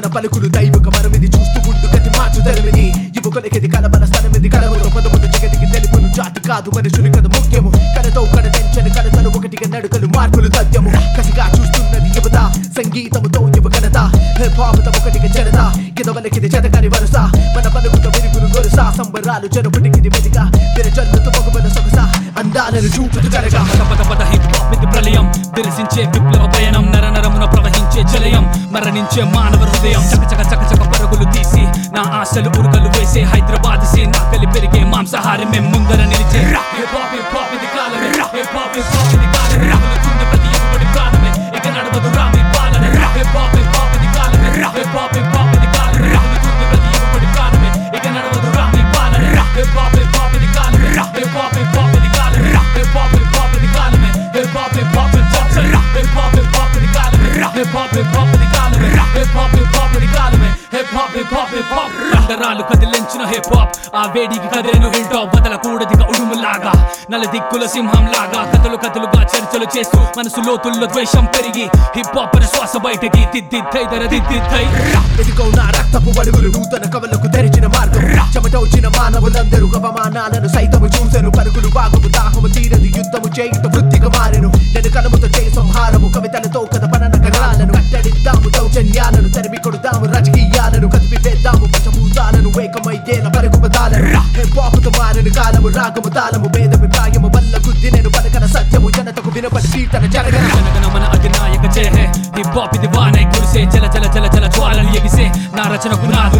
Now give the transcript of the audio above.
పలుకులు దైవిక మనమిది చూస్తూ ముందు గతి మార్చు తెరమిది యువకులకిది కలబల స్థలమిది కలవతో పదములు జగతికి తెలుపును జాతి కాదు మనుషుని కథ ముఖ్యము కలతో కడ తెంచని కలతలు ఒకటిగా నడుకలు మార్పులు తథ్యము కసిగా చూస్తున్నది యువత సంగీతముతో యువ ఘనత హిప్-హాప్ ఒకటిగా జనత గిదవలకిది చెదకని వరుస మన పలుకుత విరుగులు గొరుస సంబరాలు జరుపుటికిది వెదిగా విరజల్లుతూ మగుమల సొగస అందాలను చూపుతూ కరగా పద పద హిప్-హాప్ ఇది ప్రళయం విరసించే విప్లవ పయనం నరనరమున ప్రవహించే జలయం మరణించే మానవ హృదయం చకచక చకచక పరుగులు తీసి నా ఆశలు ఉరుకలు వేసే హైదరాబాద్ సీన్ నాకలి పెరిగే మాంసాహారి మేం ముందర నిలిచే హిప్-హాప్ హిప్-హాప్ ఇది కాలమే హిప్-హాప్ హిప్-హాప్ ఇది కాలమే రాములుచుండే ప్రతి ఎవ్వడి ప్రాణమే ఇక నడవదు రామి పాలన హిప్-హాప్ హిప్-హాప్ ఇది కాలమే హిప్-హాప్ హిప్-హాప్ ఇది కాలమే రాములుచుండే ప్రతి ఎవ్వడి ప్రాణమే ఇక నడవదు రామి పాలన హిప్-హాప్ హిప్-హాప్ ఇది కాలమే హిప్-హాప్ హిప్-హాప్ ఇది కాలమే హిప్-హాప్ హిప్-హాప్ ఇది కాలమే హిప్-హాప్ హిప్-హాప్ ఇది కాలమే హిప్-హాప్ హిప్-హాప్ ఇది కాలమే హిప్-హాప్ హిప్-హాప్ ఇది కాలమే హిప్-హాప్ హిప్-హాప్ ఇది కాలమే హిప్-హాప్ హిప్-హాప్ హిప్-హాప్ కండరాలు కదిలించిన హిప్-హాప్ ఆ వేడికి కదిలేను హిల్ టాప్ వదలకూడదిగా ఉడుములాగా నల దిక్కుల సింహం లాగా కథలుగా చర్చలు చేస్తూ మనసు లోతుల్లో ద్వేషం పెరిగి హిప్-హాప్ అనే శ్వాస బయటకి దిద్దిద్దై ధర దిద్దిద్దై ఎదుగో నా రక్తపు అడుగులు నూతన కవలకు తెరిచిన మార్గం చెమటొచ్చిన మానవులందరూ అవమానాలను సైతము చూసెను పరుగులు బాగుము దాహము తీరదు యుద్ధము చేయుట వృత్తిగా మారెను నేను కలముతో చేయి సంహారము కవితలతో కథపన నగరాలను కట్టడిద్దాము దౌర్జన్యాలను తరిమి కొడుదాము రాజకీయాలను కదిపి వేద్దాము పంచభూతాలను ఏకమైదేల పరుగు పదాలను హిప్-హాప్తో మారిన కాలము రాగము తాళము భేదభిప్రాయము వల్ల గుద్ది నేను పలకన సత్యము జనతకు వినపడి కీర్తన జనగణ మన అధినాయక జయ హే హిప్-హాప్ ఇది వానై కురిసే జల జల జల జల జ్వాలలు ఎగిసే నా రచన గుణాలు